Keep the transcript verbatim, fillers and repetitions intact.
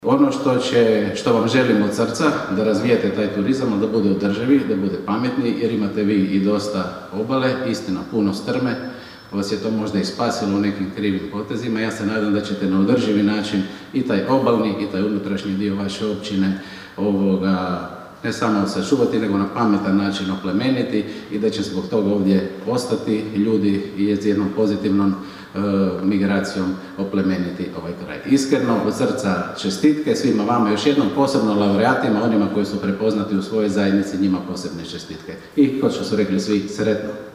Ono što, će, što vam želim od srca, da razvijete taj turizam, da bude održivi, da bude pametni, jer imate vi i dosta obale, istina puno strme, vas je to možda i spasilo u nekim krivim potezima. Ja se nadam da ćete na održivi način i taj obalni i taj unutrašnji dio vaše općine ovoga, ne samo sačuvati, nego na pametan način oplemeniti i da će zbog toga ovdje ostati ljudi i s jednom pozitivnom e, migracijom oplemeniti ovaj kraj. Iskreno, od srca čestitke svima vama, još jednom posebno laureatima, onima koji su prepoznati u svojoj zajednici, njima posebne čestitke. I, kao što su rekli svi, sretno!